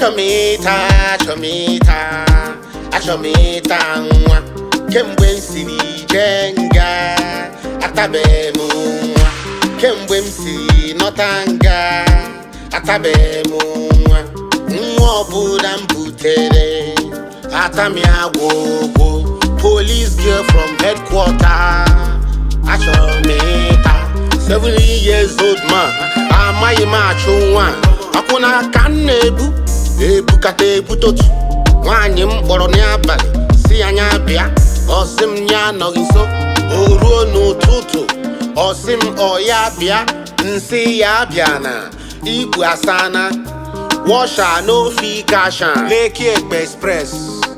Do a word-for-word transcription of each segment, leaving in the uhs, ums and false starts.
Achomita, achomita, achomita nwa kemgbe nsiri jenga atabemu nwa kemgbe msiri notanga atabemu nwa nwa obuda mbutere atami agwogo police girl from headquarter achomita seventy years old man amaghị m achụ nwa akwụna ka nnebu ebukata ebutotu nwaanyị m kpọrọ n'abalị si anya bịa ọsị m ya anọghị nso o ruo n'ụtụtụ ọsị m ọ ya bịa nsị ya bịa na igwe asana washa n'ofe kasha Lekki Egbe Express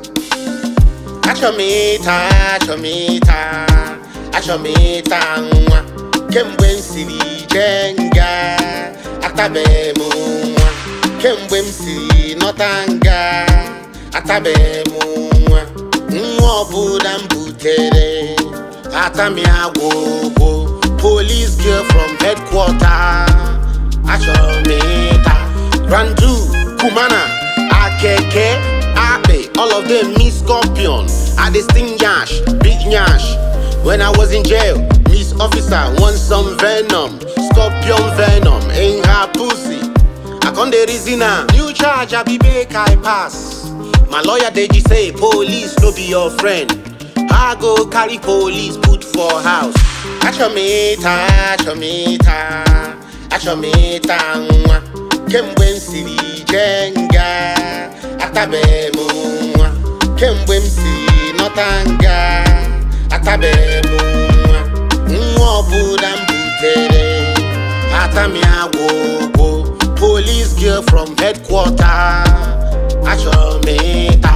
achọmịta achọmịta achọmịta nwa kemgbe nsiri jenga atabemu nwa kemgbe m si notanga atabemu nwa nwa obuda mbutere atami agwogo police girl from headquarter achomita Randu Kumana Akeke Ape all of them me Scorpion I distinct Yash Big Nyash when I was in jail Miss Officer want some venom Scorpion venom in her pussy I con the reason new charge I be make I pass. My lawyer Deji say police no be your friend. I go carry police put for house. Achomita, achomita, achomita nwa kemgbe nsiri jenga atabemu nwa kemgbe msiri notanga atabemu nwa nwa obuda mbutere atami agwogo police girl from headquarter achomita